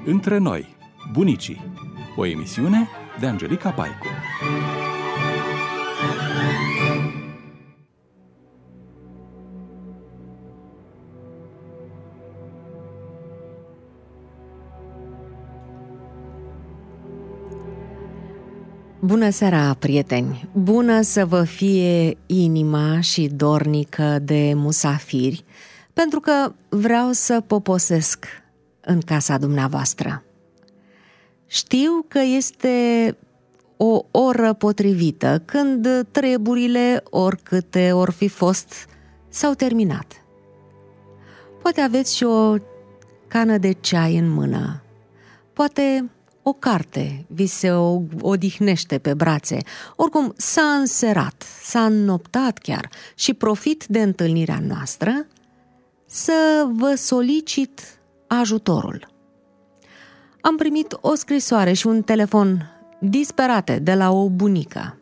Între noi, bunicii, o emisiune de Angelica Paicu. Bună seara, prieteni! Bună să vă fie inima și dornică de musafiri, pentru că vreau să poposesc în casa dumneavoastră. Știu că este o oră potrivită, când treburile, oricâte or fi fost, s-au terminat. Poate aveți și o cană de ceai în mână, poate o carte vi se odihnește pe brațe. Oricum, s-a înserat, s-a înnoptat chiar și profit de întâlnirea noastră să vă solicit ajutorul. Am primit o scrisoare și un telefon disperate de la o bunică.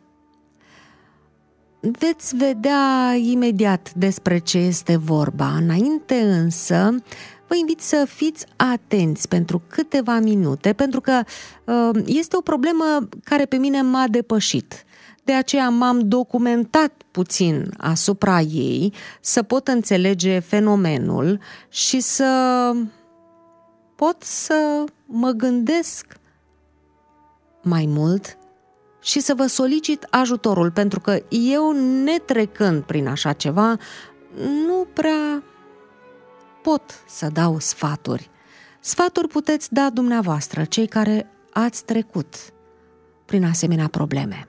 Veți vedea imediat despre ce este vorba. Înainte însă, vă invit să fiți atenți pentru câteva minute, pentru că este o problemă care pe mine m-a depășit. De aceea m-am documentat puțin asupra ei, să pot înțelege fenomenul și să pot să mă gândesc mai mult și să vă solicit ajutorul, pentru că eu, netrecând prin așa ceva, nu prea pot să dau sfaturi. Sfaturi puteți da dumneavoastră, cei care ați trecut prin asemenea probleme.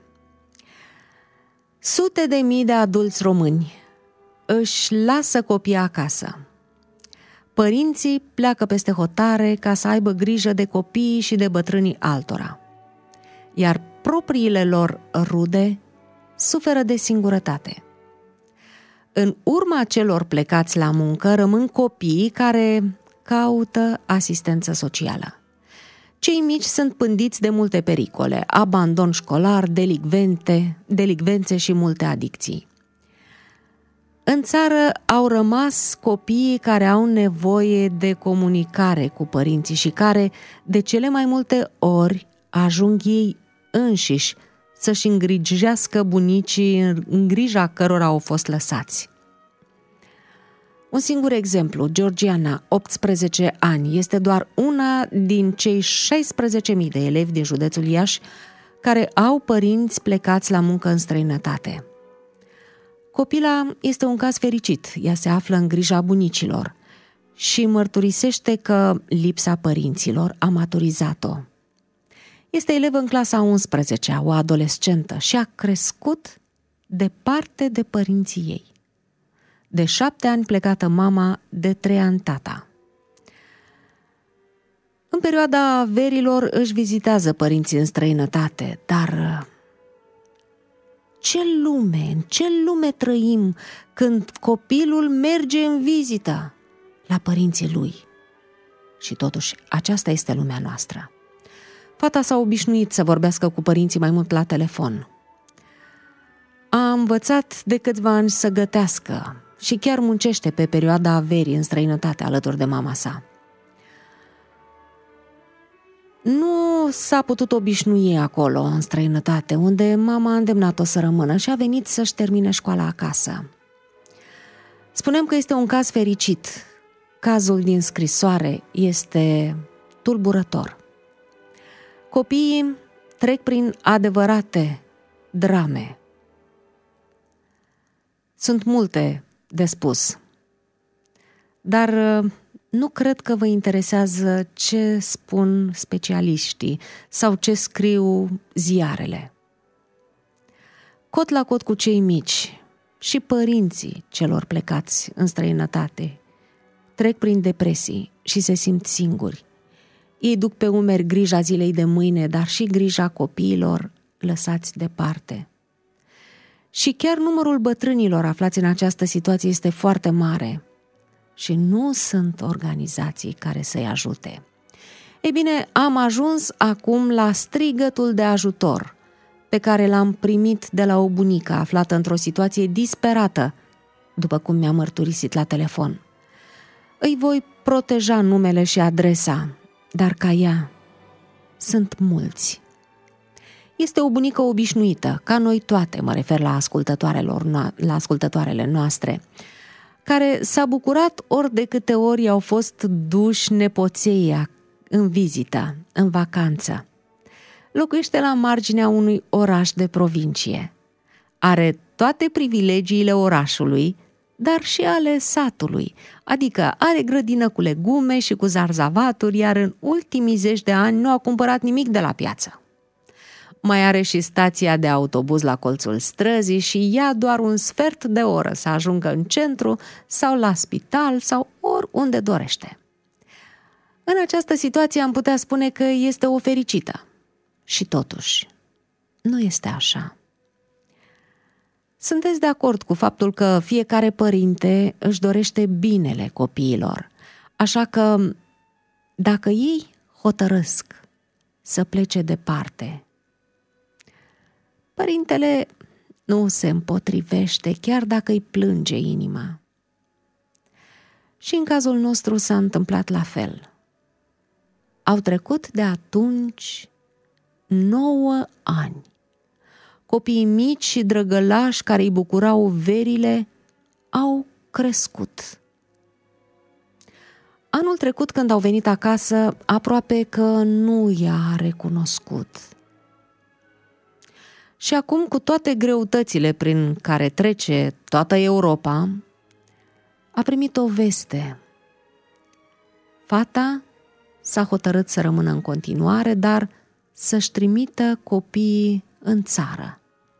Sute de mii de adulți români își lasă copiii acasă. Părinții pleacă peste hotare ca să aibă grijă de copiii și de bătrânii altora, iar propriile lor rude suferă de singurătate. În urma celor plecați la muncă rămân copiii care caută asistență socială. Cei mici sunt pândiți de multe pericole, abandon școlar, delicvențe și multe adicții. În țară au rămas copiii care au nevoie de comunicare cu părinții și care, de cele mai multe ori, ajung ei înșiși să-și îngrijească bunicii în grija cărora au fost lăsați. Un singur exemplu, Georgiana, 18 ani, este doar una din cei 16.000 de elevi din județul Iași care au părinți plecați la muncă în străinătate. Copila este un caz fericit, ea se află în grija bunicilor și mărturisește că lipsa părinților a maturizat-o. Este elevă în clasa 11-a, o adolescentă, și a crescut departe de părinții ei. De 7 ani plecată mama, de 3 ani tata. În perioada verilor își vizitează părinții în străinătate, dar în ce lume trăim când copilul merge în vizită la părinții lui? Și totuși, aceasta este lumea noastră. Fata s-a obișnuit să vorbească cu părinții mai mult la telefon. A învățat de câțiva ani să gătească și chiar muncește pe perioada verii în străinătate alături de mama sa. Nu s-a putut obișnui acolo, în străinătate, unde mama a îndemnat-o să rămână și a venit să-și termine școala acasă. Spunem că este un caz fericit. Cazul din scrisoare este tulburător. Copiii trec prin adevărate drame. Sunt multe de spus, dar nu cred că vă interesează ce spun specialiștii sau ce scriu ziarele. Cot la cot cu cei mici și părinții celor plecați în străinătate trec prin depresii și se simt singuri. Ei duc pe umeri grija zilei de mâine, dar și grija copiilor lăsați departe. Și chiar numărul bătrânilor aflați în această situație este foarte mare și nu sunt organizații care să-i ajute. Ei bine, am ajuns acum la strigătul de ajutor pe care l-am primit de la o bunică aflată într-o situație disperată, după cum mi-a mărturisit la telefon. Îi voi proteja numele și adresa. dar ca ea sunt mulți. Este o bunică obișnuită, ca noi toate, mă refer la ascultătoarele noastre, care s-a bucurat ori de câte ori au fost duși nepoței în vizită, în vacanță. Locuiește la marginea unui oraș de provincie. Are toate privilegiile orașului, dar și ale satului, adică are grădină cu legume și cu zarzavaturi, iar în ultimii 10 de ani nu a cumpărat nimic de la piață. Mai are și stația de autobuz la colțul străzii și ia doar un sfert de oră să ajungă în centru sau la spital sau oriunde dorește. În această situație am putea spune că este o fericită. Și totuși, nu este așa. Sunteți de acord cu faptul că fiecare părinte își dorește binele copiilor, așa că dacă ei hotărăsc să plece departe, părintele nu se împotrivește chiar dacă îi plânge inima. Și în cazul nostru s-a întâmplat la fel. Au trecut de atunci 9 ani. Copiii mici și drăgălași care îi bucurau verile au crescut. Anul trecut, când au venit acasă, aproape că nu i-a recunoscut. Și acum, cu toate greutățile prin care trece toată Europa, a primit o veste. Fata s-a hotărât să rămână în continuare, dar să-și trimită copiii în țară,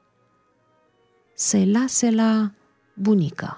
să-i lase la bunică.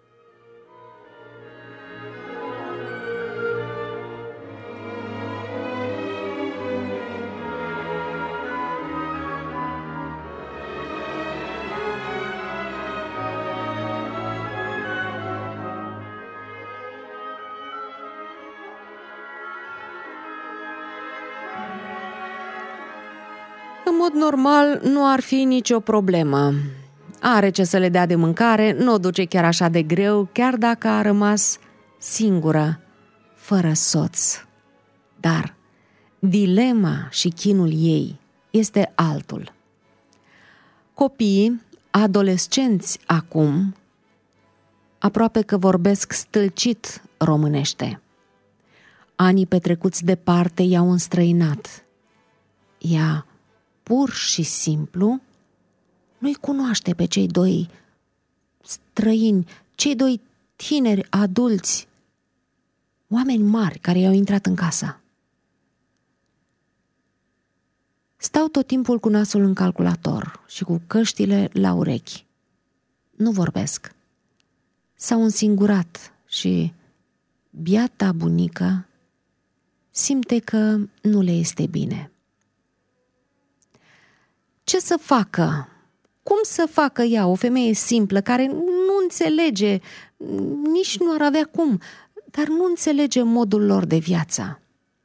În mod normal, nu ar fi nicio problemă. Are ce să le dea de mâncare, nu o duce chiar așa de greu, chiar dacă a rămas singură, fără soț. Dar dilema și chinul ei este altul. Copiii, adolescenți acum, aproape că vorbesc stâlcit românește. Anii petrecuți departe i-au înstrăinat. Ea pur și simplu nu-i cunoaște pe cei doi străini, cei doi tineri adulți, oameni mari care i-au intrat în casă. Stau tot timpul cu nasul în calculator și cu căștile la urechi. Nu vorbesc. S-au însingurat și biata bunică simte că nu le este bine. Ce să facă? Cum să facă ea, o femeie simplă, care nu înțelege, nici nu ar avea cum, dar nu înțelege modul lor de viață?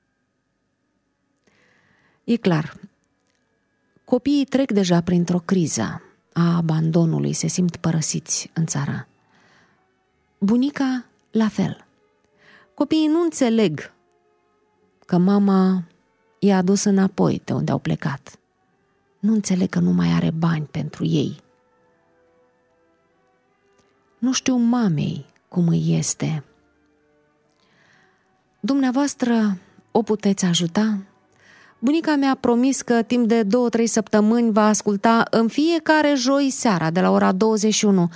E clar, copiii trec deja printr-o criză a abandonului, se simt părăsiți în țară. Bunica, la fel. Copiii nu înțeleg că mama i-a adus înapoi de unde au plecat. Nu înțeleg că nu mai are bani pentru ei. Nu știu mamei cum îi este. Dumneavoastră o puteți ajuta? Bunica mi-a promis că timp de 2-3 săptămâni va asculta în fiecare joi seara de la ora 21.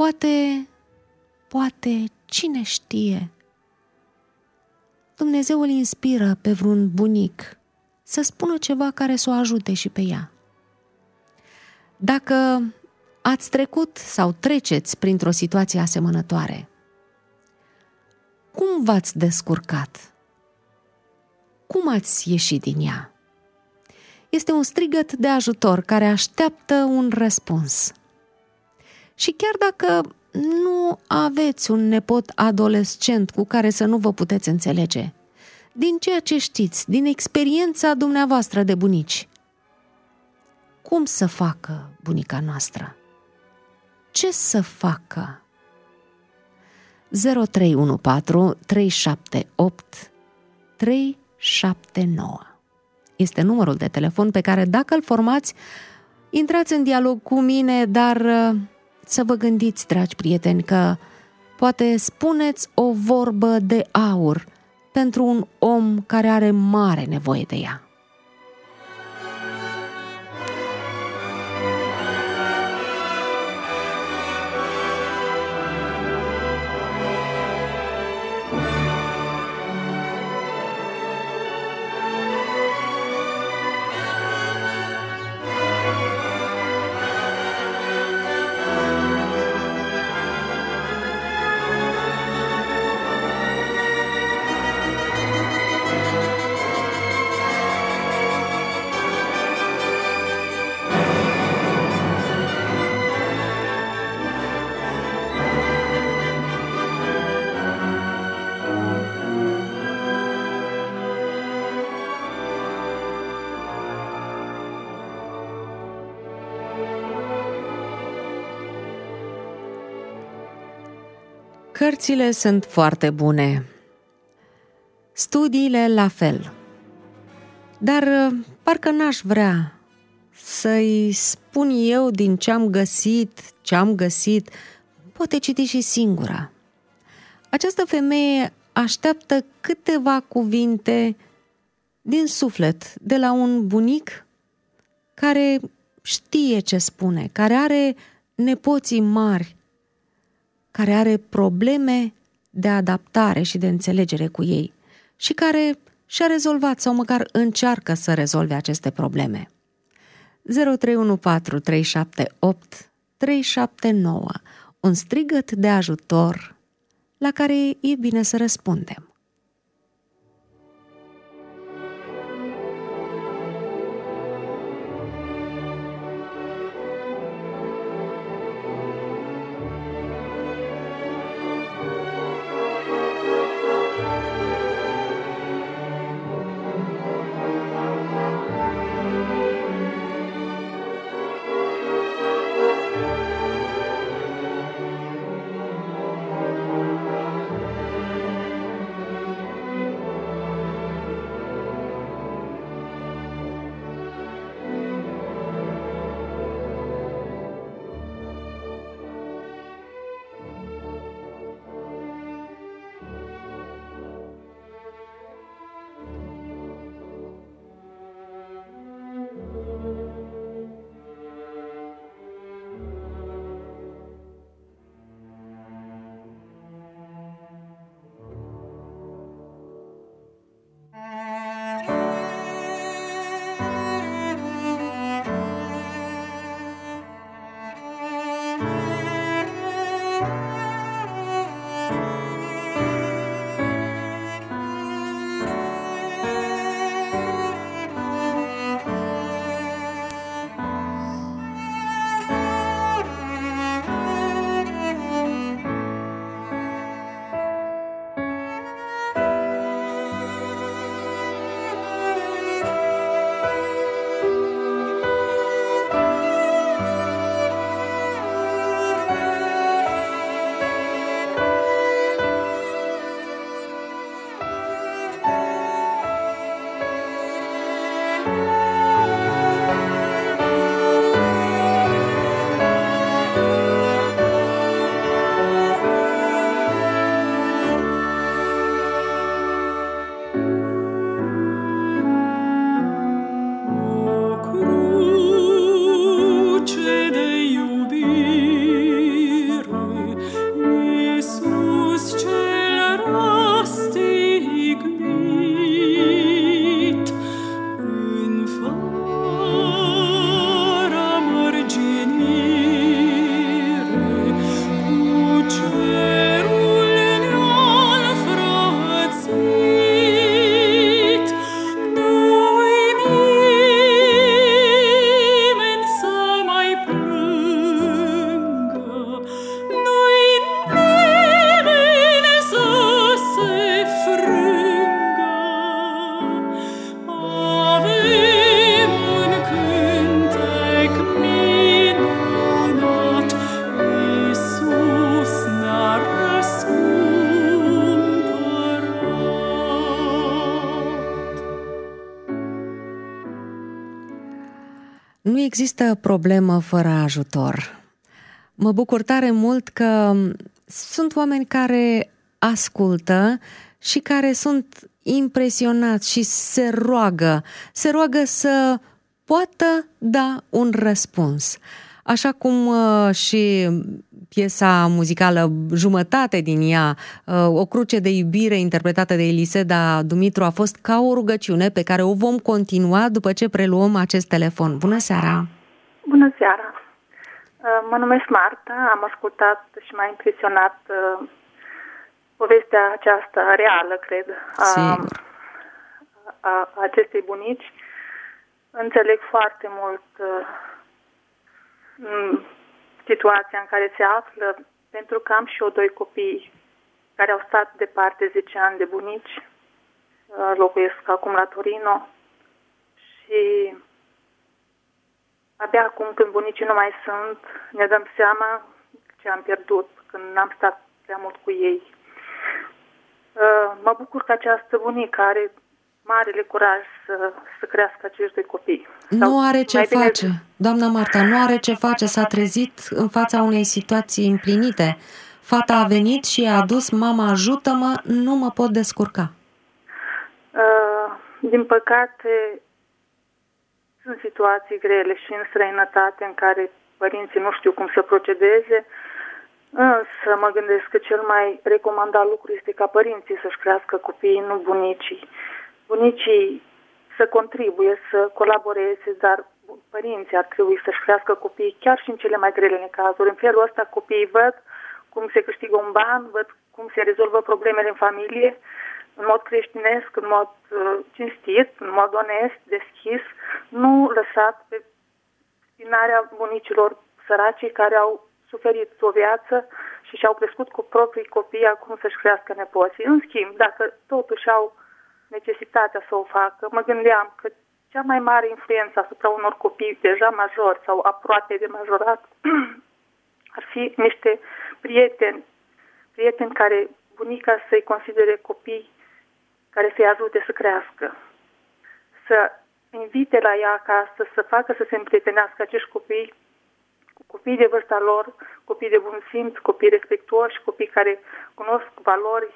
Poate, cine știe? Dumnezeu îl inspiră pe vreun bunic să spună ceva care să o ajute și pe ea. Dacă ați trecut sau treceți printr-o situație asemănătoare, cum v-ați descurcat? Cum ați ieșit din ea? Este un strigăt de ajutor care așteaptă un răspuns. Și chiar dacă nu aveți un nepot adolescent cu care să nu vă puteți înțelege, din ceea ce știți, din experiența dumneavoastră de bunici, cum să facă bunica noastră? Ce să facă? 0314 378 3 379. Este numărul de telefon pe care, dacă îl formați, intrați în dialog cu mine, dar să vă gândiți, dragi prieteni, că poate spuneți o vorbă de aur pentru un om care are mare nevoie de ea. Cărțile sunt foarte bune, studiile la fel, dar parcă n-aș vrea să-i spun eu din ce am găsit, poate citi și singura. Această femeie așteaptă câteva cuvinte din suflet de la un bunic care știe ce spune, care are nepoții mari, care are probleme de adaptare și de înțelegere cu ei și care și-a rezolvat sau măcar încearcă să rezolve aceste probleme. 0314 378 379, un strigăt de ajutor la care e bine să răspundem. Nu există problemă fără ajutor. Mă bucur tare mult că sunt oameni care ascultă și care sunt impresionați și se roagă să poată da un răspuns. Așa cum și piesa muzicală, jumătate din ea, O cruce de iubire, interpretată de Eliseda Dumitru, a fost ca o rugăciune pe care o vom continua după ce preluăm acest telefon. Bună seara! Bună seara! Mă numesc Marta, am ascultat și m-a impresionat povestea aceasta reală, cred, a acestei bunici. Înțeleg foarte mult situația în care se află, pentru că am și eu doi copii care au stat departe 10 ani de bunici, locuiesc acum la Torino și abia acum când bunicii nu mai sunt, ne dăm seama ce am pierdut când n-am stat prea mult cu ei. Mă bucur că această bunică are marele curaj să crească acești doi copii. Nu are ce face, doamna Marta, nu are ce face, s-a trezit în fața unei situații împlinite. Fata a venit și a adus, mama, ajută-mă, nu mă pot descurca. Din păcate, sunt situații grele și în străinătate în care părinții nu știu cum să procedeze, însă mă gândesc că cel mai recomandat lucru este ca părinții să-și crească copiii, nu bunicii. Bunicii să contribuie, să colaboreze, dar părinții ar trebui să-și crească copiii chiar și în cele mai grele cazuri. În felul ăsta copiii văd cum se câștigă un ban, văd cum se rezolvă problemele în familie, în mod creștinesc, în mod cinstit, în mod onest, deschis, nu lăsat pe spinarea bunicilor săraci care au suferit o viață și și-au crescut cu proprii copii, acum să-și crească nepoții. În schimb, dacă totuși au necesitatea să o facă, mă gândeam că cea mai mare influență asupra unor copii deja majori sau aproape de majorat ar fi niște prieteni care bunica să-i considere copii care să-i ajute să crească, să invite la ea acasă, să facă să se împrietenească acești copii cu copii de vârsta lor, copii de bun simț, copii respectuoși, copii care cunosc valori.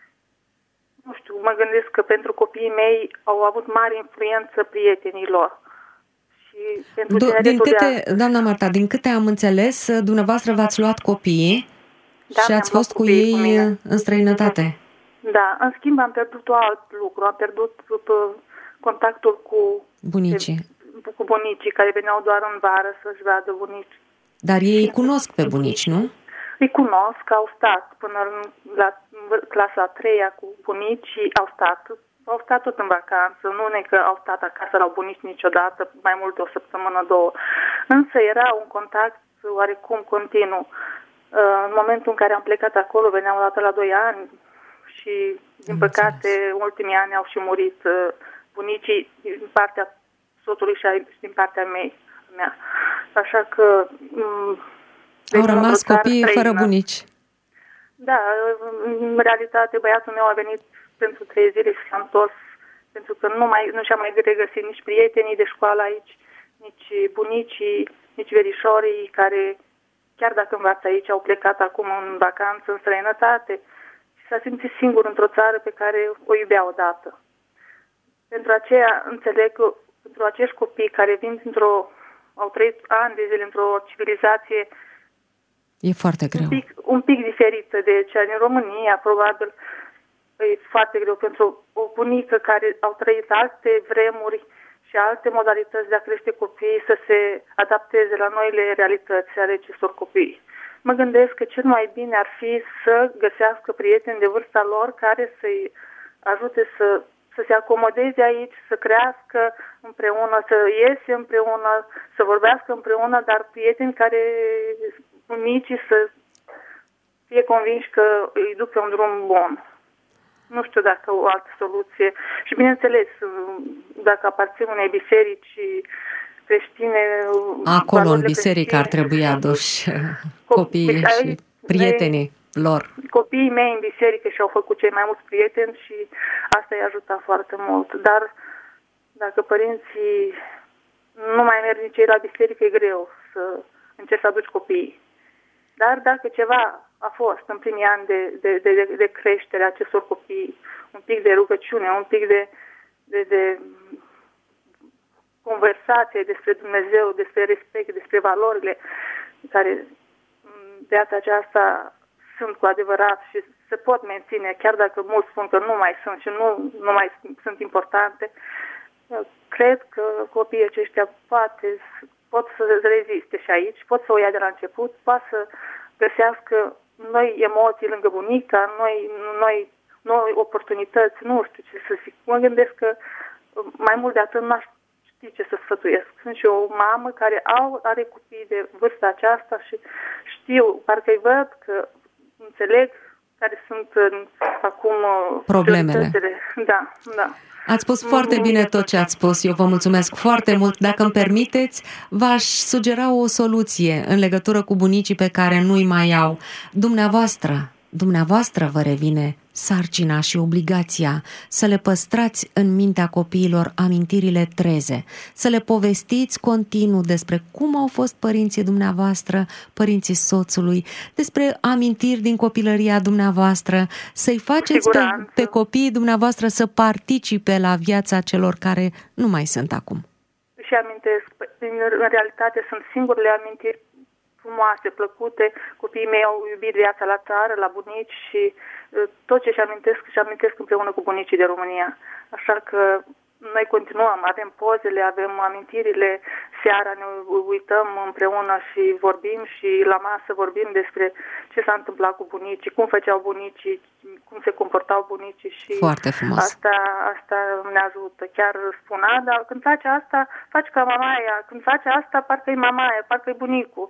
Nu știu, mă gândesc că pentru copiii mei au avut mare influență prietenii lor. Și pentru doamna Marta, din câte am înțeles, dumneavoastră v-ați luat copiii și ați fost cu ei în străinătate. Da, în schimb am pierdut alt lucru, am pierdut contactul cu bunicii care veneau doar în vară să-și vadă bunici. Dar ei îi cunosc pe bunici, nu? Îi cunosc, au stat până la clasa a 3-a cu bunicii, au stat tot în vacanță, nu ne că au stat acasă la bunici niciodată, mai mult de o săptămână, două. Însă era un contact oarecum continuu. În momentul în care am plecat acolo, veneam o dată la 2 ani și, din păcate, în ultimii ani au și murit bunicii din partea soțului și din partea mea. Așa că au rămas copii fără bunici. Da, în realitate băiatul meu a venit pentru 3 zile și s-a întors, pentru că nu și-a mai regăsit nici prietenii de școală aici, nici bunicii, nici verișorii care, chiar dacă învață aici, au plecat acum în vacanță, în străinătate și s-a simțit singur într-o țară pe care o iubea odată. Pentru aceea înțeleg că pentru acești copii care vin au trăit ani de zile într-o civilizație e foarte greu. Un pic diferită de cea din România, probabil e foarte greu pentru o bunică care au trăit alte vremuri și alte modalități de a crește copiii să se adapteze la noile realități ale acestor copii. Mă gândesc că cel mai bine ar fi să găsească prieteni de vârsta lor care să-i ajute să se acomodeze aici, să crească împreună, să iese împreună, să vorbească împreună, dar prieteni care bunicii să fie convinși că îi duc pe un drum bun. Nu știu dacă o altă soluție. Și bineînțeles, dacă aparțin unei biserici creștine... Acolo, în biserică, ar trebui aduși copiii și prietenii lor. Copiii mei în biserică și-au făcut cei mai mulți prieteni și asta i-a ajutat foarte mult. Dar dacă părinții nu mai merg nici ei la biserică, e greu să încerci să aduci copiii. Dar dacă ceva a fost în primii ani de creștere a acestor copii, un pic de rugăciune, un pic de conversație despre Dumnezeu, despre respect, despre valorile care în viața aceasta sunt cu adevărat și se pot menține, chiar dacă mulți spun că nu mai sunt și nu mai sunt importante, cred că copiii aceștia pot să reziste și aici, pot să o ia de la început, pot să găsească noi emoții lângă bunica, noi oportunități, nu știu ce să zic. Mă gândesc că mai mult de atât n-aș ști ce să sfătuiesc. Sunt și o mamă care are copii de vârsta aceasta și știu, parcă-i văd că înțeleg care sunt acum problemele. Da. Ați spus foarte bine tot ce ați spus. Eu vă mulțumesc foarte mult. Dacă îmi permiteți, v-aș sugera o soluție în legătură cu bunicii pe care nu-i mai au. Dumneavoastră vă revine sarcina și obligația să le păstrați în mintea copiilor amintirile treze, să le povestiți continuu despre cum au fost părinții dumneavoastră, părinții soțului, despre amintiri din copilăria dumneavoastră, să-i faceți pe copiii dumneavoastră să participe la viața celor care nu mai sunt acum. Și amintesc, în realitate sunt singurele amintiri frumoase, plăcute. Copiii mei au iubit viața la țară, la bunici și tot ce și amintesc împreună cu bunicii de România. Așa că noi continuăm, avem pozele, avem amintirile, seara ne uităm împreună și vorbim și la masă vorbim despre ce s-a întâmplat cu bunicii, cum făceau bunicii, cum se comportau bunicii și foarte frumos. Asta ne ajută. Chiar spunea, dar când face asta, faci ca mamaia, când face asta, parcă-i mamaia, parcă-i bunicul.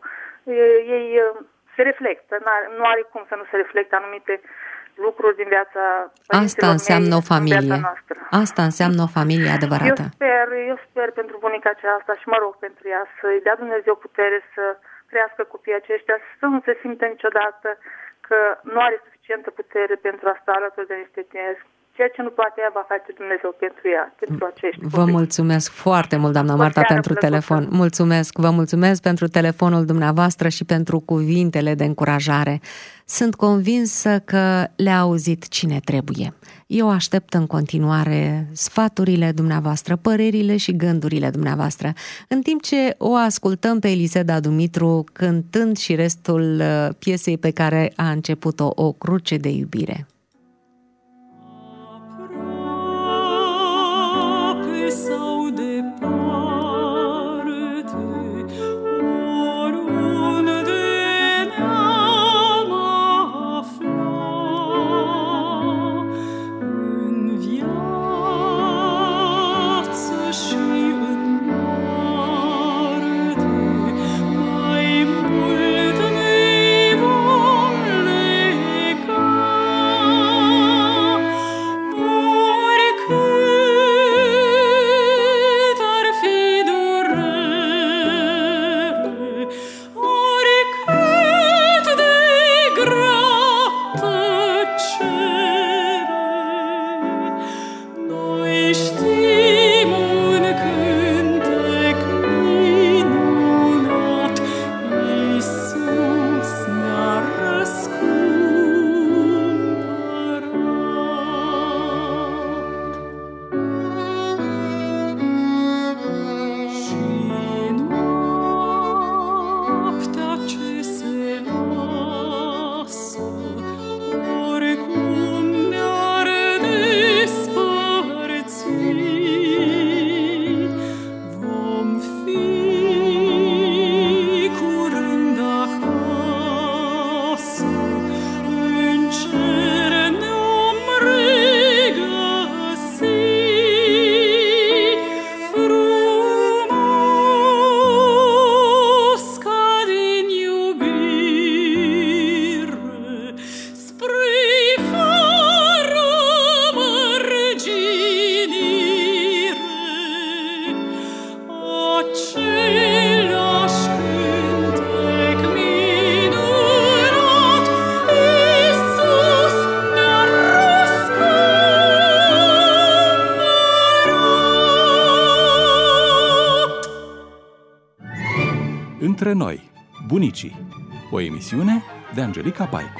Ei se reflectă, nu are cum să nu se reflecte anumite lucruri din viața părinților. Asta înseamnă o familie. Asta înseamnă o familie adevărată. Eu sper pentru bunica aceasta și mă rog pentru ea să-i dea Dumnezeu putere să crească copiii aceștia, să nu se simtă niciodată că nu are suficientă putere pentru a sta alături de niște tineri. Ceea ce nu poate ea va face Dumnezeu pentru ea, pentru acești copii. Vă mulțumesc foarte mult, doamna Marta, pentru telefon. Vă mulțumesc pentru telefonul dumneavoastră și pentru cuvintele de încurajare. Sunt convinsă că le-a auzit cine trebuie. Eu aștept în continuare sfaturile dumneavoastră, părerile și gândurile dumneavoastră, în timp ce o ascultăm pe Eliseda Dumitru cântând și restul piesei pe care a început-o, O cruce de iubire. Mai mult ne vom lega Între noi, bunicii. O emisiune de Angelica Paicu.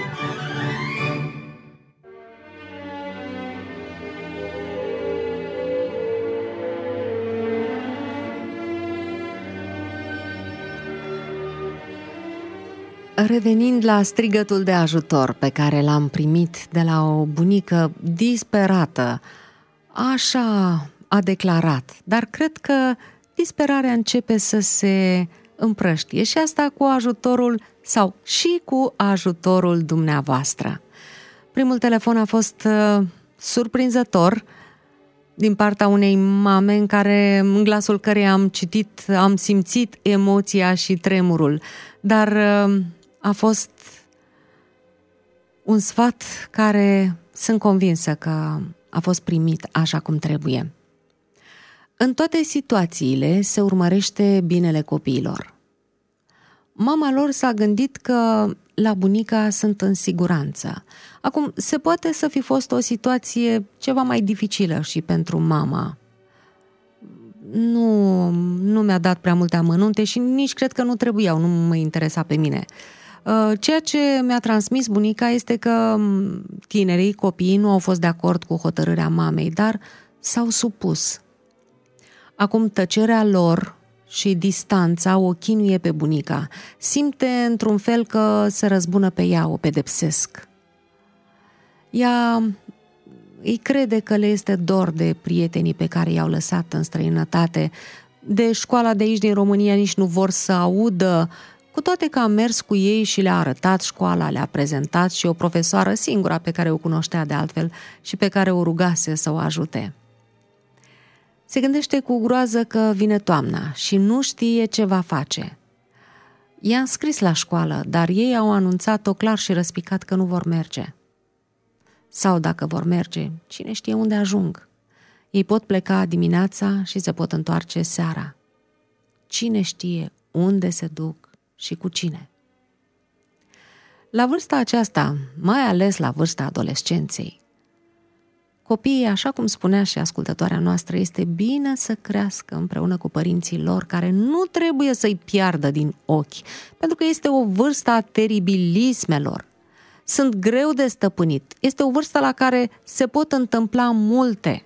Revenind la strigătul de ajutor pe care l-am primit de la o bunică disperată, așa a declarat, dar cred că disperarea începe să se împrăștie și asta cu ajutorul sau și cu ajutorul dumneavoastră. Primul telefon a fost surprinzător din partea unei mame în glasul căreia am simțit emoția și tremurul, dar a fost un sfat care sunt convinsă că a fost primit așa cum trebuie. În toate situațiile se urmărește binele copiilor. Mama lor s-a gândit că la bunica sunt în siguranță. Acum, se poate să fi fost o situație ceva mai dificilă și pentru mama. Nu mi-a dat prea multe amănunte și nici cred că nu trebuiau, nu mă interesa pe mine. Ceea ce mi-a transmis bunica este că tinerii, copiii, nu au fost de acord cu hotărârea mamei, dar s-au supus. Acum tăcerea lor și distanța o chinuie pe bunica. Simte într-un fel că se răzbună pe ea, o pedepsesc. Ea îi crede că le este dor de prietenii pe care i-au lăsat în străinătate, de școala de aici din România nici nu vor să audă, cu toate că a mers cu ei și le-a arătat școala, le-a prezentat și o profesoară, singura pe care o cunoștea de altfel și pe care o rugase să o ajute. Se gândește cu groază că vine toamna și nu știe ce va face. I-a înscris la școală, dar ei au anunțat-o clar și răspicat că nu vor merge. Sau dacă vor merge, cine știe unde ajung. Ei pot pleca dimineața și se pot întoarce seara. Cine știe unde se duc și cu cine. La vârsta aceasta, mai ales la vârsta adolescenței, copiii, așa cum spunea și ascultătoarea noastră, este bine să crească împreună cu părinții lor, care nu trebuie să-i piardă din ochi, pentru că este o vârstă a teribilismelor. Sunt greu de stăpânit. Este o vârstă la care se pot întâmpla multe.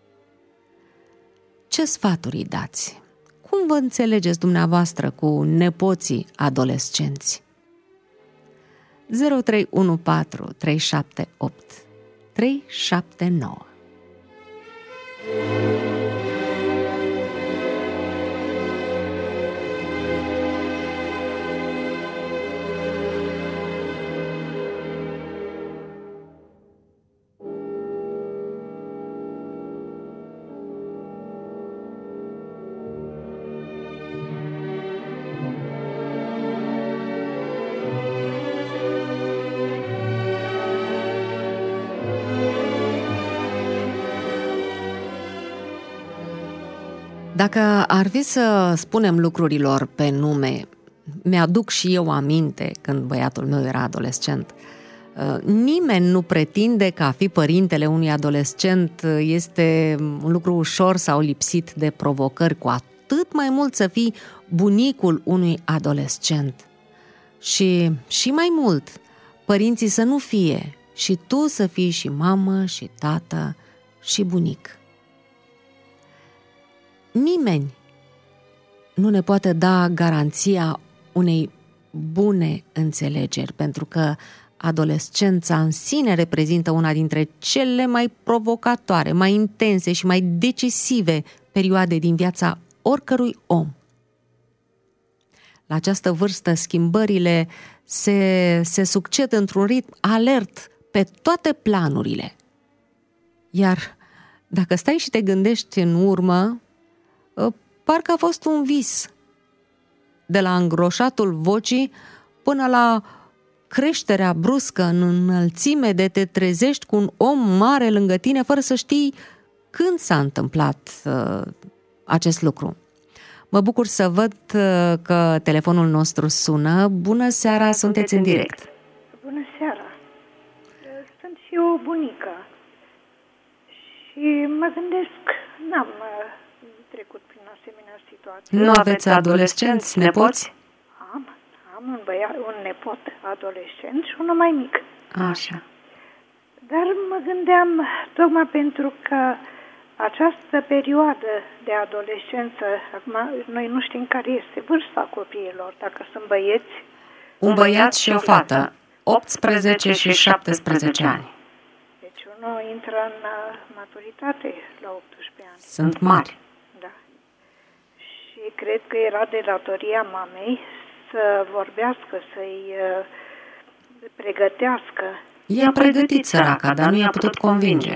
Ce sfaturi îi dați? Cum vă înțelegeți dumneavoastră cu nepoții adolescenți? 0314 378 379. Dacă ar fi să spunem lucrurilor pe nume, mi-aduc și eu aminte când băiatul meu era adolescent. Nimeni nu pretinde că a fi părintele unui adolescent este un lucru ușor sau lipsit de provocări, cu atât mai mult să fii bunicul unui adolescent. Și mai mult, părinții să nu fie și tu să fii și mamă și tată și bunic. Nimeni nu ne poate da garanția unei bune înțelegeri, pentru că adolescența în sine reprezintă una dintre cele mai provocatoare, mai intense și mai decisive perioade din viața oricărui om. La această vârstă, schimbările se succed într-un ritm alert pe toate planurile. Iar dacă stai și te gândești în urmă, parcă a fost un vis. De la îngroșatul vocii până la creșterea bruscă în înălțime de te trezești cu un om mare lângă tine fără să știi când s-a întâmplat acest lucru. Mă bucur să văd că telefonul nostru sună. Bună seara, sunteți în direct. Bună seara. Sunt și eu o bunică și mă gândesc, n-am trecut prin asemenea situație. Nu aveți adolescenți, nepoți? Am un nepot adolescent și unul mai mic. Așa. Dar mă gândeam, tocmai pentru că această perioadă de adolescență, acum noi nu știm care este vârsta copiilor, dacă sunt băieți. Un băiat și o fată, 18 și 17 ani. Deci unul intră în maturitate la 18 ani. Sunt mari. Da. Și cred că era de datoria mamei să vorbească, să-i pregătească. I-a pregătit săraca, dar nu i-a putut convinge.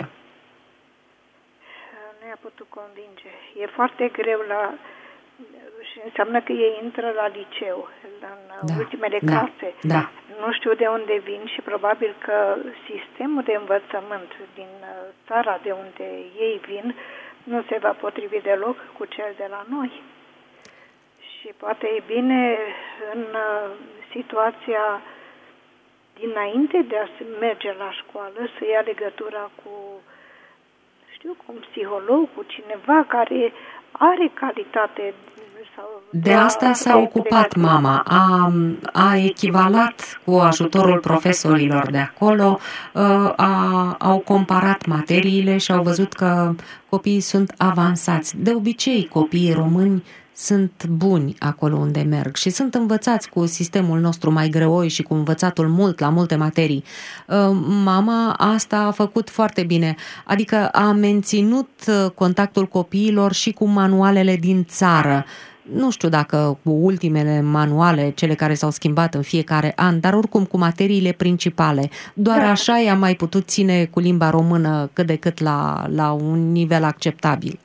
Nu i-a putut convinge. E foarte greu și înseamnă că ei intră la liceu, în ultimele clase. Da. Nu știu de unde vin și probabil că sistemul de învățământ din țara de unde ei vin nu se va potrivi deloc cu cel de la noi. Și poate e bine în situația dinainte de a merge la școală să ia legătura cu, cu un psiholog, cu cineva care are calitate. De asta s-a ocupat mama, a echivalat cu ajutorul profesorilor de acolo, au comparat materiile și au văzut că copiii sunt avansați. De obicei, copiii români sunt buni acolo unde merg și sunt învățați cu sistemul nostru mai greoi și cu învățatul mult la multe materii. Mama asta a făcut foarte bine, adică a menținut contactul copiilor și cu manualele din țară. Nu știu dacă cu ultimele manuale, cele care s-au schimbat în fiecare an, dar oricum cu materiile principale. Doar așa i-a mai putut ține cu limba română cât de cât la un nivel acceptabil.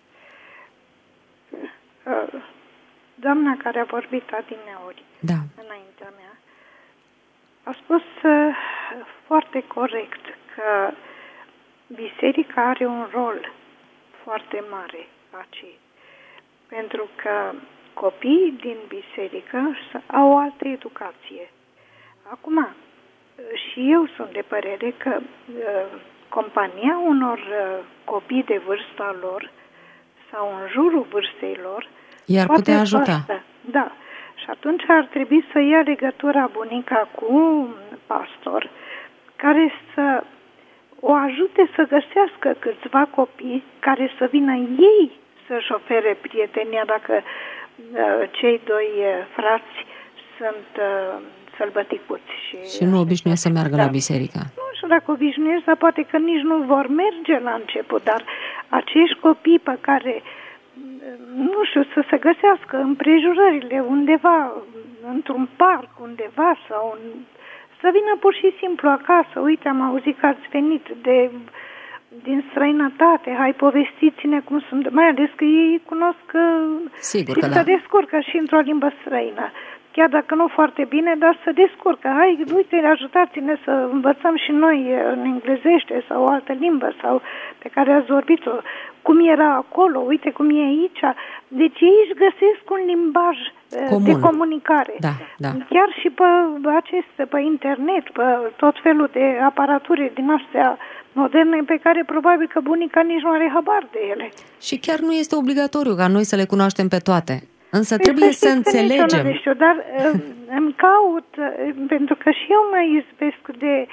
Doamna care a vorbit adineauri, înaintea mea, a spus foarte corect că biserica are un rol foarte mare aici. Pentru că copiii din biserică au o altă educație. Acum, și eu sunt de părere că compania unor copii de vârsta lor sau în jurul vârstei lor i-ar putea ajuta. Da. Și atunci ar trebui să ia legătura bunica cu un pastor care să o ajute să găsească câțiva copii care să vină ei să-și ofere prietenia dacă cei doi frați sunt sălbăticuți. Și nu obișnuiesc să meargă la biserică. Nu știu dacă obișnuiesc, dar poate că nici nu vor merge la început, dar acești copii pe care, nu știu, să se găsească împrejurările undeva, într-un parc undeva sau să vină pur și simplu acasă. Uite, am auzit că ați venit din străinătate, hai povestiți-ne cum sunt, mai ales că ei cunosc Sigur și că se descurcă și într-o limbă străină. Chiar dacă nu foarte bine, dar se descurcă. Hai, uite, ajutați-ne să învățăm și noi în englezește sau o altă limbă sau pe care ați vorbit-o. Cum era acolo, uite cum e aici. Deci ei își găsesc un limbaj de comunicare. Da. Chiar și pe internet, pe tot felul de aparaturi din astea moderne pe care probabil că bunica nici nu are habar de ele. Și chiar nu este obligatoriu ca noi să le cunoaștem pe toate. Însă trebuie să înțelegem. Dar îmi caut, pentru că și eu mă izbesc de,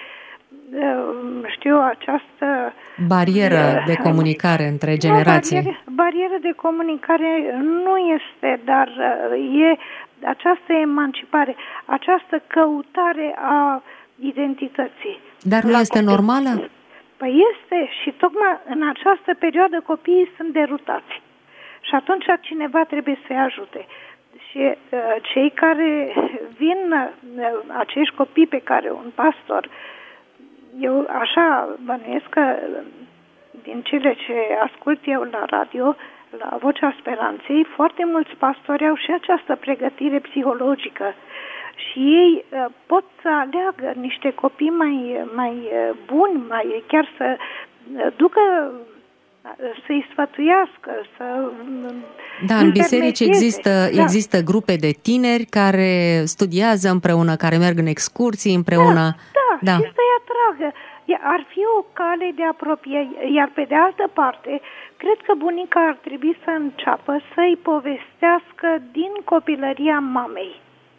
această barieră de comunicare între generații. Barieră de comunicare nu este, dar e această emancipare, această căutare a identității. Dar nu este normală? Păi este și tocmai în această perioadă copiii sunt derutați. Și atunci cineva trebuie să-i ajute. Și cei care vin, acești copii pe care un pastor, eu așa bănuiesc că din cele ce ascult eu la radio, la Vocea Speranței, foarte mulți pastori au și această pregătire psihologică. Și ei pot să aleagă niște copii mai buni, chiar să ducă, să-i sfătuiască, să în biserici există grupe de tineri care studiază împreună, care merg în excursii împreună. Da. Și să-i atragă. Ar fi o cale de apropiere. Iar pe de altă parte, cred că bunica ar trebui să înceapă să-i povestească din copilăria mamei.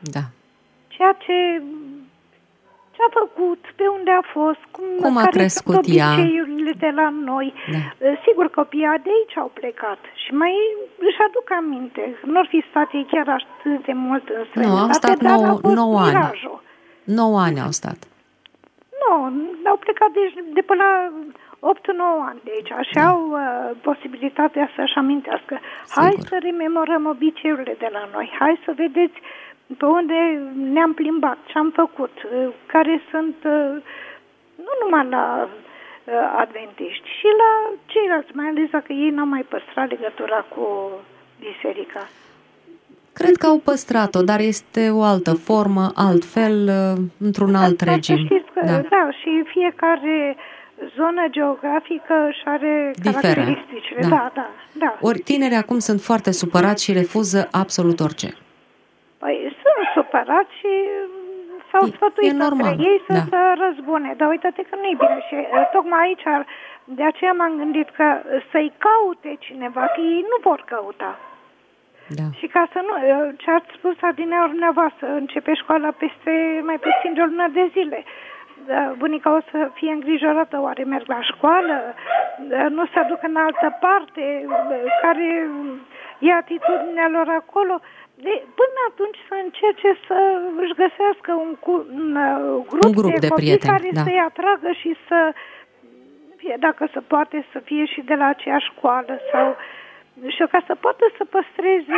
Da. Ceea ce a făcut, pe unde a fost, cum a crescut ea, obiceiurile de la noi. Da. Sigur, copiii de aici au plecat și mai își aduc aminte. Nu ar fi stat ei chiar atât de mult în străinătate, au stat dar a fost 9 ani. mirajul. 9 ani au stat. Nu, au plecat de până la 8-9 ani de aici și au posibilitatea să-și amintească. Sigur. Hai să rememorăm obiceiurile de la noi. Hai să vedeți pe unde ne-am plimbat, ce am făcut, care sunt, nu numai la adventiști, și la ceilalți, mai ales dacă ei n-au mai păstrat legătura cu biserica. Cred că au păstrat-o, dar este o altă formă, altfel, într-un alt regim. Știți că, da, și fiecare zonă geografică își are caracteristicile. Da. Ori tinerii acum sunt foarte supărați și refuză absolut orice. Păi sunt supărați și s-au sfătuit între ei să se răzbune. Dar uite-te că nu e bine. Și tocmai aici, de aceea m-am gândit că să-i caute cineva, că ei nu vor căuta. Da. Și ca să nu, ce ați spus adineauri dumneavoastră, începe școala peste mai puțin de o lună de zile. Bunica o să fie îngrijorată, oare merg la școală, nu se aduc în altă parte, care e atitudinea lor acolo. Până atunci să încerce să își găsească un grup de copii prieteni, care să-i atragă și să fie, dacă se poate, să fie și de la aceeași școală sau și ca să poată să păstreze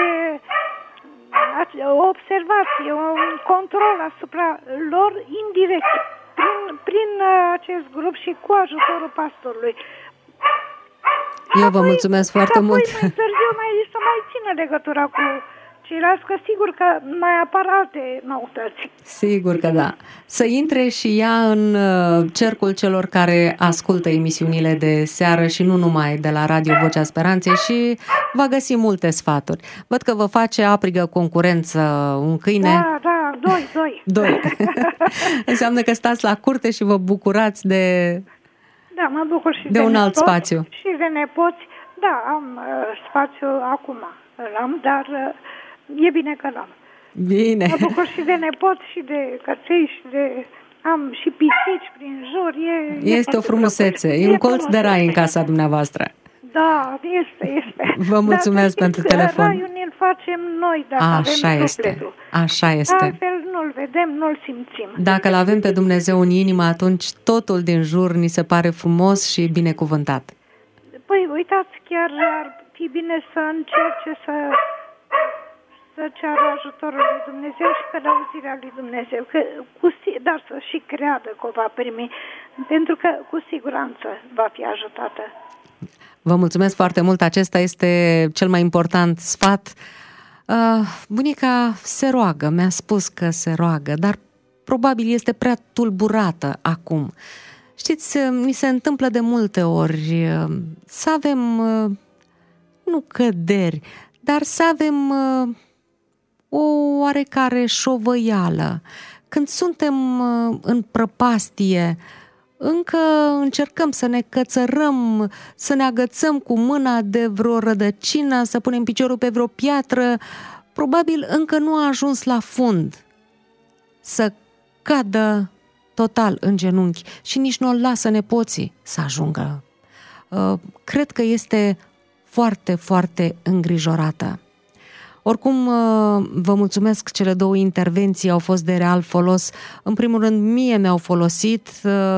o observație, un control asupra lor indirect prin acest grup și cu ajutorul pastorului. Eu vă mulțumesc foarte mult. Apoi, mai târziu, să mai țină legătura cu ceilalți, că sigur că mai apar alte noutăți. Sigur că da. Să intre și ea în cercul celor care ascultă emisiunile de seară și nu numai de la Radio Vocea Speranței și va găsi multe sfaturi. Văd că vă face aprigă concurență un câine. Da, doi. Înseamnă că stați la curte și vă bucurați de... Da, mă bucur și de un alt spațiu. Și de nepoți. Da, am spațiu acum. L-am, dar e bine că l-am. Bine. Mă bucur și de nepoți și de căței și de... Am și pisici prin jur. Este o frumusețe. E un colț de rai în casa dumneavoastră. Da, este. Vă mulțumesc pentru telefon. Raiul ne-l facem noi dacă avem sufletul. Așa este. Altfel nu-l vedem, nu-l simțim. Dacă l-avem pe Dumnezeu în inimă, atunci totul din jur ni se pare frumos și binecuvântat. Păi, uitați, chiar ar fi bine să încerce să ceară ajutorul lui Dumnezeu și călăuzirea lui Dumnezeu. Dar să și creadă că o va primi, pentru că cu siguranță va fi ajutată. Vă mulțumesc foarte mult. Acesta este cel mai important sfat. Bunica se roagă, mi-a spus că se roagă, dar probabil este prea tulburată acum. Știți, mi se întâmplă de multe ori să avem, nu căderi, dar să avem o oarecare șovăială. Când suntem în prăpastie, încă încercăm să ne cățărăm, să ne agățăm cu mâna de vreo rădăcină, să punem piciorul pe vreo piatră, probabil încă nu a ajuns la fund să cadă total în genunchi și nici nu o lasă nepoții să ajungă. Cred că este foarte, foarte îngrijorată. Oricum, vă mulțumesc, cele două intervenții au fost de real folos. În primul rând, mie mi-au folosit,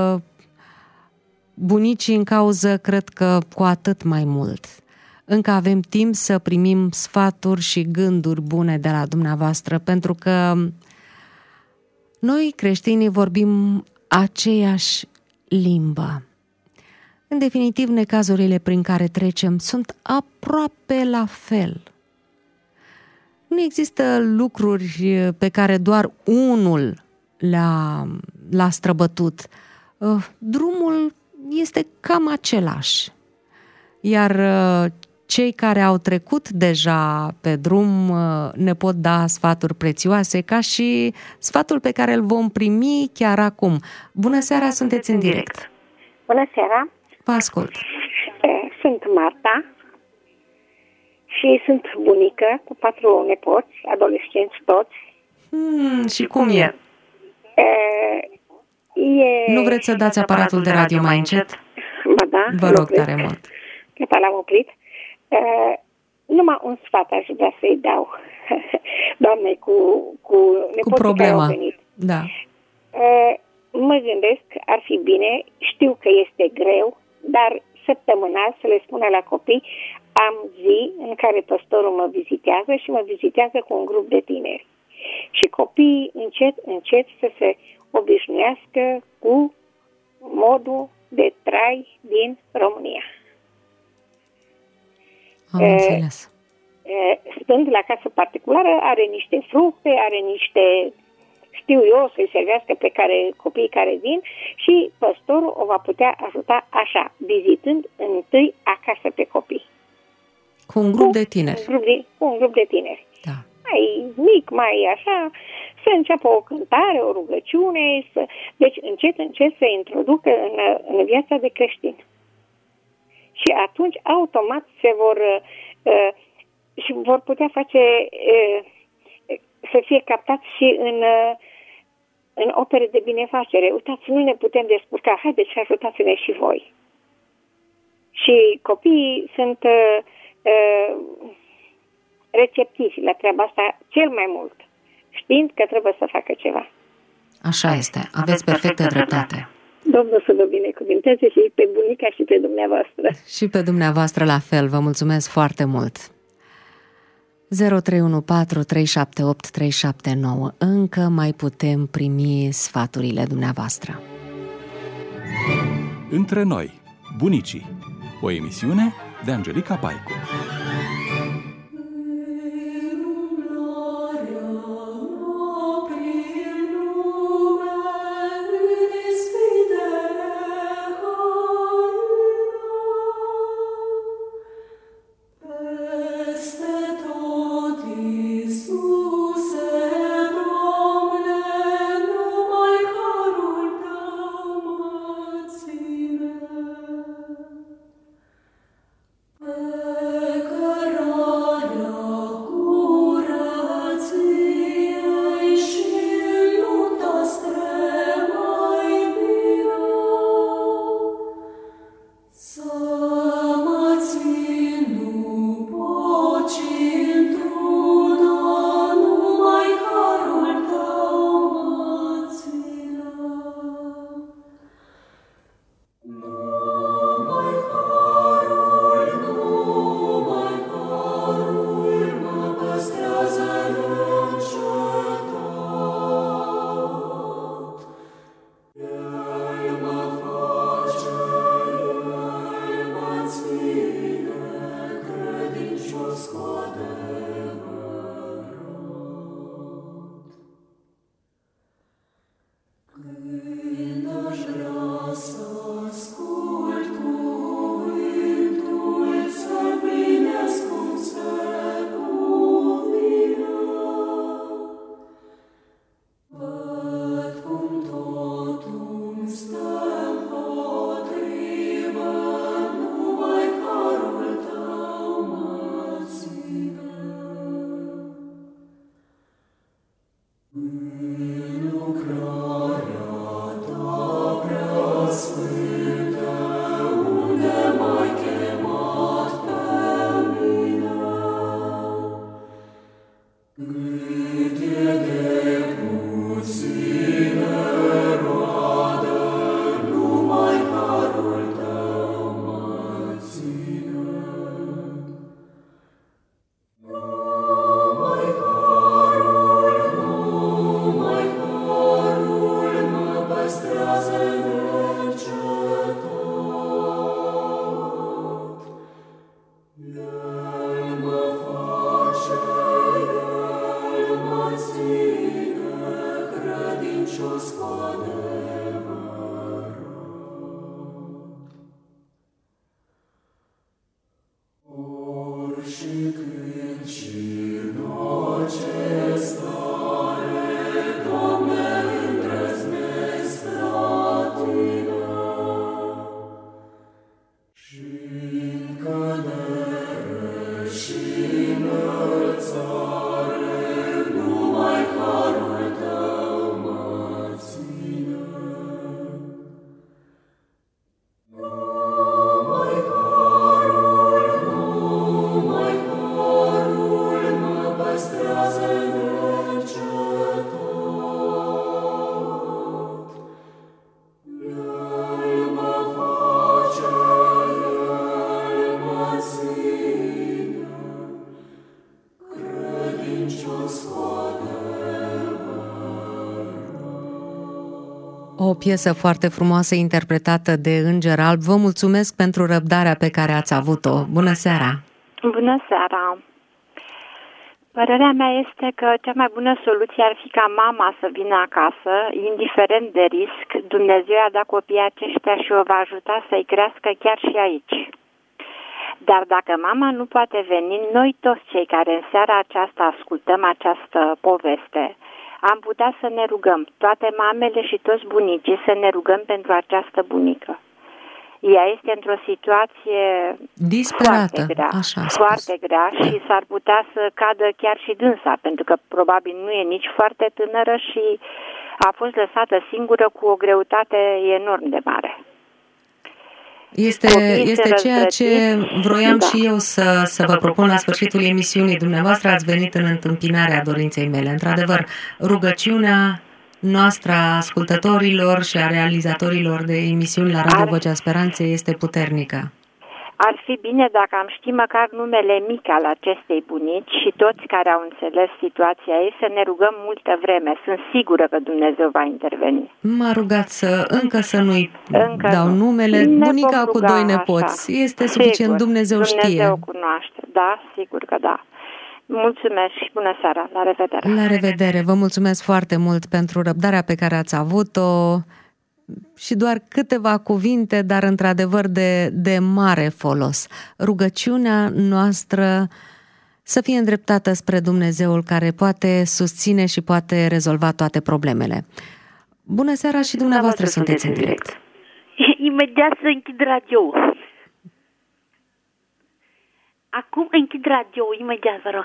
bunicii în cauză, cred că cu atât mai mult. Încă avem timp să primim sfaturi și gânduri bune de la dumneavoastră, pentru că noi, creștinii, vorbim aceeași limbă. În definitiv, necazurile prin care trecem sunt aproape la fel. Nu există lucruri pe care doar unul l-a străbătut. Drumul este cam același. Iar cei care au trecut deja pe drum ne pot da sfaturi prețioase, ca și sfatul pe care îl vom primi chiar acum. Bună seara, sunteți în direct. Bună seara. Vă ascult. Sunt Marta și sunt bunică cu 4 nepoți, adolescenți toți. Și cum e? Nu vreți să dați aparatul de radio mai încet? Ba da. Vă rog tare mult. Gata, l-am oprit. Numai un sfat aș vrea să-i dau doamnei cu problema. Care au venit. Da. Mă gândesc, ar fi bine, știu că este greu, dar săptămânal să le spună la copii, am zi în care păstorul mă vizitează și mă vizitează cu un grup de tineri. Și copiii încet să se obișnuiască cu modul de trai din România. Am înțeles. Stând la casă particulară, are niște fructe, are niște, știu eu, să-i servească pe copiii care vin și păstorul o va putea ajuta așa, vizitând întâi acasă pe copii. Cu un grup de tineri. Cu un grup de tineri. Da. Mai mic, mai așa, să înceapă o cântare, o rugăciune, deci încet să introducă în viața de creștin. Și atunci, automat, și vor putea face să fie captați și în opere de binefacere. Uitați, nu ne putem descurca, haideți și ajutați-ne și voi. Și copiii sunt receptivi la treaba asta cel mai mult, știind că trebuie să facă ceva. Așa este, aveți perfectă dreptate. Domnul să vă binecuvinteze și pe bunica și pe dumneavoastră. Și pe dumneavoastră la fel, vă mulțumesc foarte mult. 0314 378 379. Încă mai putem primi sfaturile dumneavoastră. Între noi, bunicii. O emisiune de Angelica Paicu. Că O piesă foarte frumoasă interpretată de Înger Alb. Vă mulțumesc pentru răbdarea pe care ați avut-o. Bună seara! Bună seara! Părerea mea este că cea mai bună soluție ar fi ca mama să vină acasă, indiferent de risc. Dumnezeu i-a dat copiii aceștia și o va ajuta să-i crească chiar și aici. Dar dacă mama nu poate veni, noi toți cei care în seara aceasta ascultăm această poveste, am putea să ne rugăm, toate mamele și toți bunicii, să ne rugăm pentru această bunică. Ea este într-o situație disperată, foarte grea și s-ar putea să cadă chiar și dânsa, pentru că probabil nu e nici foarte tânără și a fost lăsată singură cu o greutate enorm de mare. Este ceea ce vroiam și eu să vă propun la sfârșitul emisiunii. Dumneavoastră ați venit în întâmpinarea dorinței mele. Într-adevăr, rugăciunea noastră a ascultătorilor și a realizatorilor de emisiuni la Radio Vocea Speranței este puternică. Ar fi bine dacă am ști măcar numele mic al acestei bunici și toți care au înțeles situația ei să ne rugăm multă vreme. Sunt sigură că Dumnezeu va interveni. M-a rugat să nu-i dau numele. Bunica cu 2 nepoți. Așa. Este suficient, sigur. Dumnezeu știe. Dumnezeu cunoaște, da, sigur că da. Mulțumesc și bună seara. La revedere. La revedere. Vă mulțumesc foarte mult pentru răbdarea pe care ați avut-o. Și doar câteva cuvinte, dar într-adevăr de mare folos. Rugăciunea noastră să fie îndreptată spre Dumnezeul care poate susține și poate rezolva toate problemele. Bună seara și dumneavoastră sunteți în direct. Imediat să închid radio. Acum închid radio, imediat, vă rog.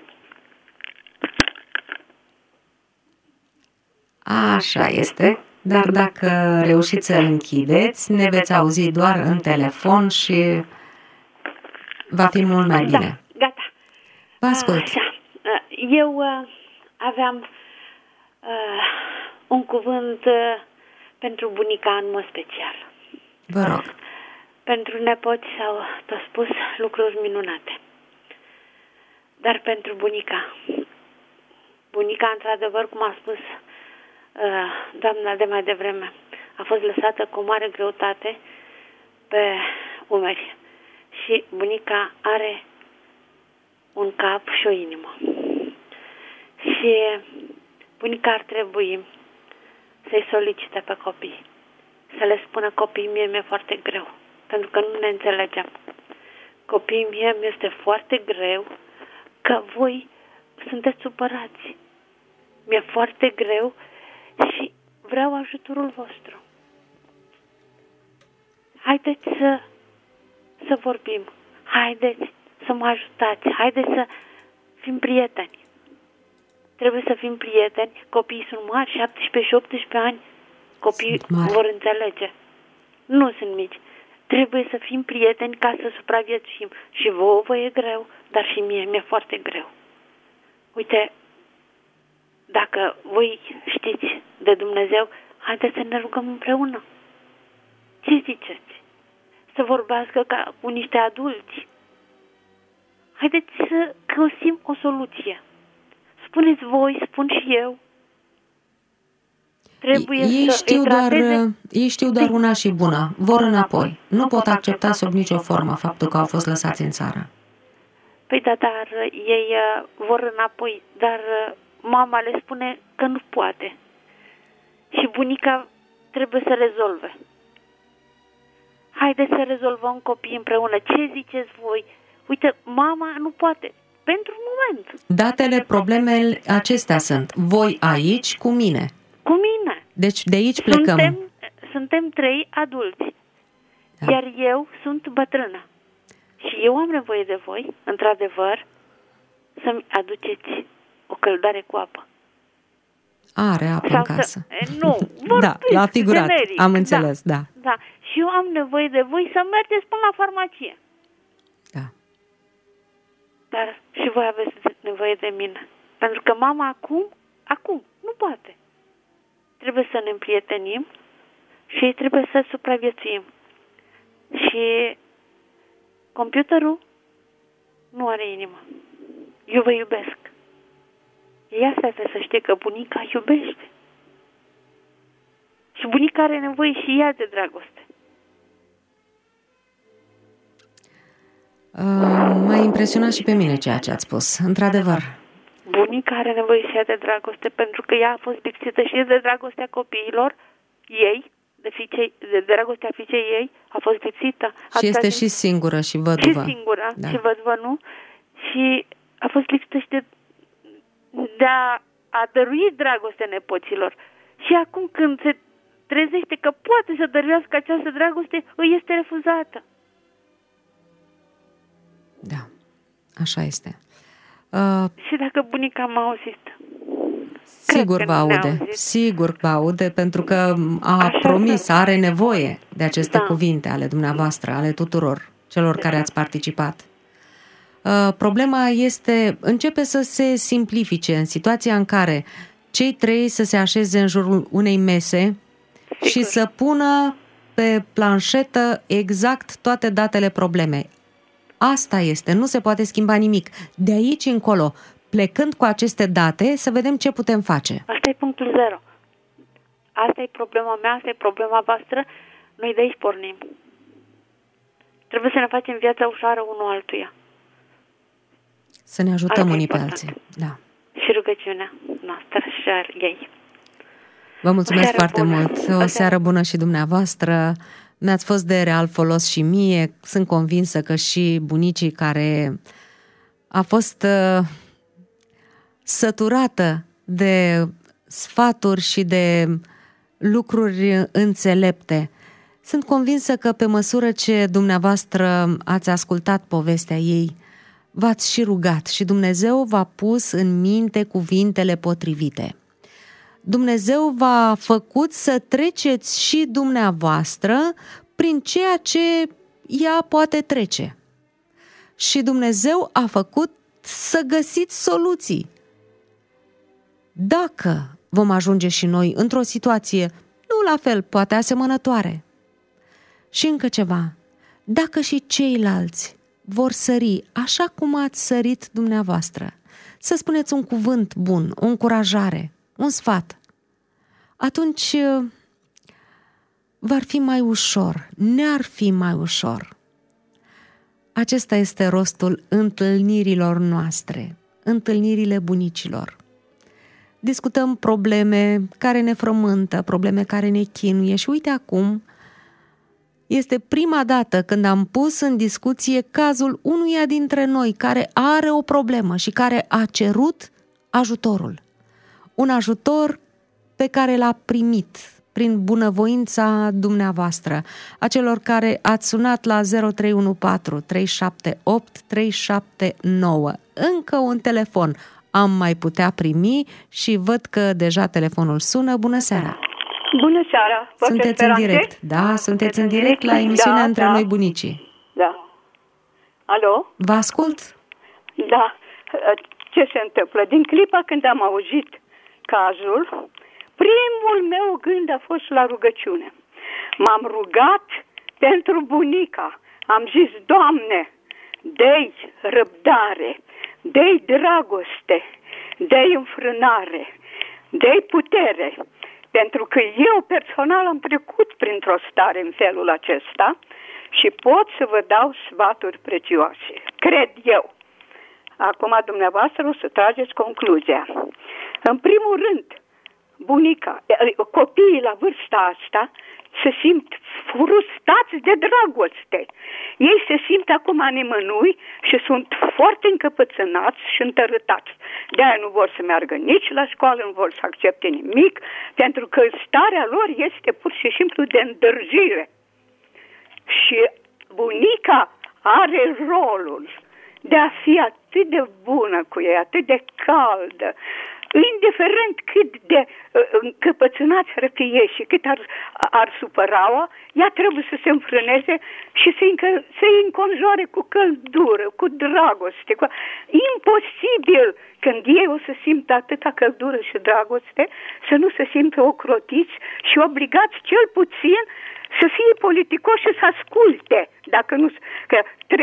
Așa este. Dar dacă reușiți să închideți, ne veți auzi doar în telefon și va fi mult mai bine. Da, gata. Vă ascult. Eu aveam un cuvânt pentru bunica în mod special. Vă rog. Pentru nepoți s-au tot spus lucruri minunate. Dar pentru bunica, într-adevăr, cum a spus doamna de mai devreme, a fost lăsată cu mare greutate pe umeri și bunica are un cap și o inimă. Și bunica ar trebui să-i solicite pe copii, să le spună: copiii mie mi-e foarte greu, pentru că nu ne înțelegem. Copiii mie mi-este foarte greu că voi sunteți supărați. Mi-e foarte greu și vreau ajutorul vostru. Haideți să vorbim. Haideți să mă ajutați. Haideți să fim prieteni. Trebuie să fim prieteni. Copiii sunt mari, 17 și 18 ani. Copiii vor înțelege. Nu sunt mici. Trebuie să fim prieteni ca să supraviețuim. Și vouă vă e greu, dar și mie mi-e foarte greu. Uite, dacă voi știți de Dumnezeu, haideți să ne rugăm împreună. Ce ziceți? Să vorbească ca cu niște adulți. Haideți să găsim o soluție. Spuneți voi, spun și eu. Trebuie ei știu doar una și bună. Vor înapoi. Nu pot accepta sub nicio formă faptul că au fost lăsați în țară. Păi da, dar ei vor înapoi, dar mama le spune că nu poate. Și bunica trebuie să rezolve. Haideți să rezolvăm copiii împreună. Ce ziceți voi? Uite, mama nu poate. Pentru moment. Datele, problemele acestea sunt. Voi aici cu mine. Cu mine. Deci de aici plecăm. Suntem 3 adulți. Da. Iar eu sunt bătrână. Și eu am nevoie de voi, într-adevăr, să-mi aduceți o căldare cu apă. Are apă în casă. Nu, da, la figurat, generic. Am înțeles, da. Da, și eu am nevoie de voi să mergeți până la farmacie. Da. Dar și voi aveți nevoie de mine. Pentru că mama acum, nu poate. Trebuie să ne împrietenim și trebuie să supraviețuim. Și computerul nu are inimă. Eu vă iubesc. Ei asta trebuie să știe, că bunica iubește. Și bunica are nevoie și ea de dragoste. M-a impresionat și pe mine ceea ce ați spus, într-adevăr. Bunica are nevoie și ea de dragoste, pentru că ea a fost lipsită și de dragostea copiilor ei, de dragostea fiicei ei, a fost lipsită. Și este și singură și văduvă. Și singură, și văduvă, nu? Și a fost lipsită și de a dărui dragostea nepoților. Și acum când se trezește că poate să dăruiască această dragoste, îi este refuzată. Da, așa este. Și dacă bunica m-a auzit? Sigur va aude, pentru că a promis, are nevoie de aceste cuvinte ale dumneavoastră, ale tuturor celor care ați participat. Problema începe să se simplifice în situația în care cei trei să se așeze în jurul unei mese și să pună pe planșetă exact toate datele problemei. Asta este, nu se poate schimba nimic. De aici încolo, plecând cu aceste date, să vedem ce putem face. Asta e punctul zero. Asta e problema mea, asta e problema voastră. Noi de aici pornim. Trebuie să ne facem viața ușoară unul altuia. Să ne ajutăm unii pe alții. Da. Și rugăciunea noastră și a ei. Vă mulțumesc foarte mult. O seară bună și dumneavoastră. Mi-ați fost de real folos și mie. Sunt convinsă că și bunicii care a fost săturată de sfaturi și de lucruri înțelepte. Sunt convinsă că pe măsură ce dumneavoastră ați ascultat povestea ei, v-ați și rugat și Dumnezeu v-a pus în minte cuvintele potrivite. Dumnezeu v-a făcut să treceți și dumneavoastră prin ceea ce ea poate trece. Și Dumnezeu a făcut să găsiți soluții. Dacă vom ajunge și noi într-o situație nu la fel, poate asemănătoare. Și încă ceva, dacă și ceilalți vor sări așa cum ați sărit dumneavoastră, să spuneți un cuvânt bun, o încurajare, un sfat, atunci v-ar fi mai ușor, ne-ar fi mai ușor. Acesta este rostul întâlnirilor noastre, întâlnirile bunicilor. Discutăm probleme care ne frământă, probleme care ne chinuie și uite acum, este prima dată când am pus în discuție cazul unuia dintre noi care are o problemă și care a cerut ajutorul. Un ajutor pe care l-a primit prin bunăvoința dumneavoastră, a celor care ați sunat la 0314 378 379. Încă un telefon am mai putea primi și văd că deja telefonul sună. Bună seara! Bună seara! Sunteți în direct. Da, sunteți în direct la emisiunea Între Noi Bunicii. Da. Alo? Vă ascult? Da. Ce se întâmplă? Din clipa când am auzit cazul, primul meu gând a fost la rugăciune. M-am rugat pentru bunica. Am zis, Doamne, dă-i răbdare, dă-i dragoste, dă-i înfrânare, dă-i putere. Pentru că eu personal am trecut printr-o stare în felul acesta și pot să vă dau sfaturi prețioase. Cred eu. Acum dumneavoastră o să trageți concluzia. În primul rând, bunica, copiii la vârsta asta se simt frustrați de dragoste. Ei se simt acum nimănui și sunt foarte încăpățânați și întărâtați. De-aia nu vor să meargă nici la școală, nu vor să accepte nimic, pentru că starea lor este pur și simplu de îndârjire. Și bunica are rolul de a fi atât de bună cu ei, atât de caldă, indiferent cât de încăpățânați ar fi ei și cât ar supăra-o, ea trebuie să se înfrâneze și să-i înconjoare cu căldură, cu dragoste. Imposibil când ei o să simtă atâta căldură și dragoste să nu se simtă ocrotiți și obligați cel puțin să fie politicoși și să asculte. Dacă nu, că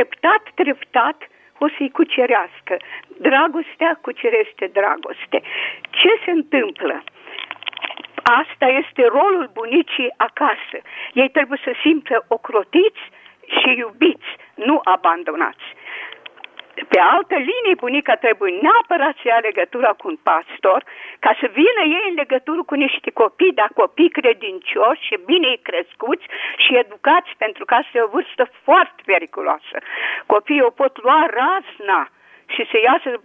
treptat o să-i cucerească. Dragostea cucerește dragoste. Ce se întâmplă? asta este rolul bunicii acasă. Ei trebuie să simtă ocrotiți și iubiți, nu abandonați. Pe altă linie, bunica trebuie neapărat să ia legătura cu un pastor ca să vină ei în legătură cu niște copii, dar copii credincioși și bine crescuți și educați, pentru că asta e o vârstă foarte periculoasă. Copiii o pot lua razna și să iasă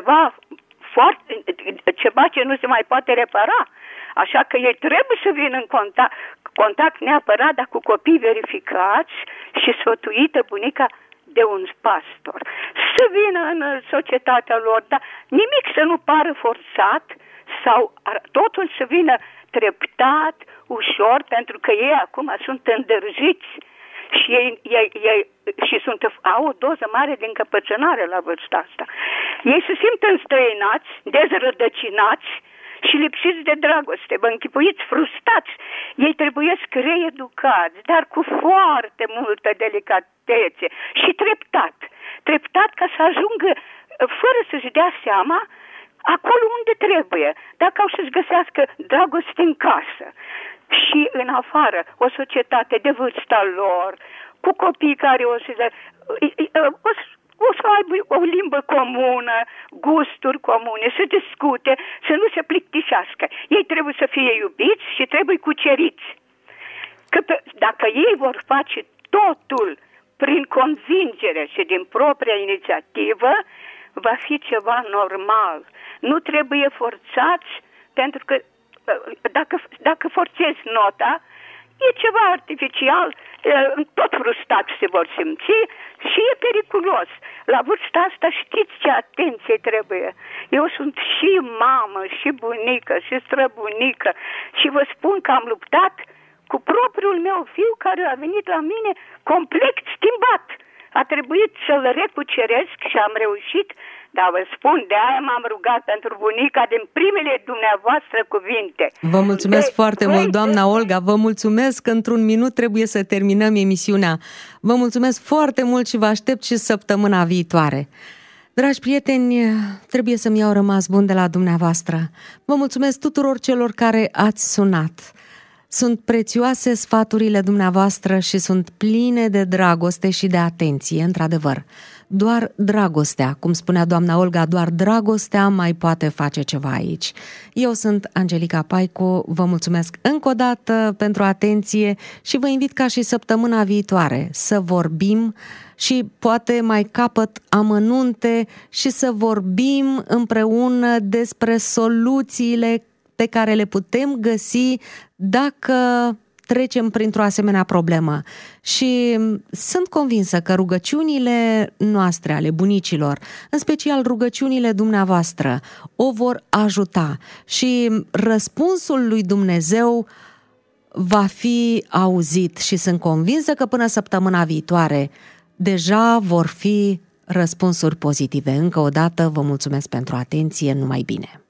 ceva ce nu se mai poate repara. Așa că ei trebuie să vină în contact neapărat, dar cu copii verificați și sfătuită bunica de un pastor. Să vină în societatea lor, dar nimic să nu pară forțat sau totul să vină treptat, ușor, pentru că ei acum sunt îndrăjiți și ei au o doză mare de încăpățânare la vârsta asta. Ei se simt înstrăinați, dezrădăcinați și lipsiți de dragoste, vă închipuiți, frustrați. Ei trebuie să reeducați, dar cu foarte multă delicatețe și treptat ca să ajungă, fără să-și dea seama, acolo unde trebuie, dacă au să-și găsească dragoste în casă și în afară, o societate de vârsta lor, cu copii care o să aibă o limbă comună, gusturi comune, să discute, să nu se plictisească. Ei trebuie să fie iubiți și trebuie cuceriți. Că dacă ei vor face totul prin convingere și din propria inițiativă, va fi ceva normal. Nu trebuie forțați, pentru că dacă forțezi nota, e ceva artificial, tot frustrați se vor simți și e periculos. La vârsta asta știți ce atenție trebuie. Eu sunt și mamă, și bunică, și străbunică și vă spun că am luptat cu propriul meu fiu care a venit la mine complet schimbat. A trebuit să-l recuceresc și am reușit, dar vă spun, de aia m-am rugat pentru bunica din primele dumneavoastră cuvinte. Vă mulțumesc foarte mult, doamna Olga, vă mulțumesc că într-un minut trebuie să terminăm emisiunea. Vă mulțumesc foarte mult și vă aștept și săptămâna viitoare. Dragi prieteni, trebuie să-mi iau rămas bun de la dumneavoastră. Vă mulțumesc tuturor celor care ați sunat. Sunt prețioase sfaturile dumneavoastră și sunt pline de dragoste și de atenție, într-adevăr. Doar dragostea, cum spunea doamna Olga, doar dragostea mai poate face ceva aici. Eu sunt Angelica Paicu, vă mulțumesc încă o dată pentru atenție și vă invit ca și săptămâna viitoare să vorbim și poate mai capăt amănunte și să vorbim împreună despre soluțiile pe care le putem găsi dacă trecem printr-o asemenea problemă. Și sunt convinsă că rugăciunile noastre, ale bunicilor, în special rugăciunile dumneavoastră, o vor ajuta și răspunsul lui Dumnezeu va fi auzit și sunt convinsă că până săptămâna viitoare deja vor fi răspunsuri pozitive. Încă o dată vă mulțumesc pentru atenție, numai bine!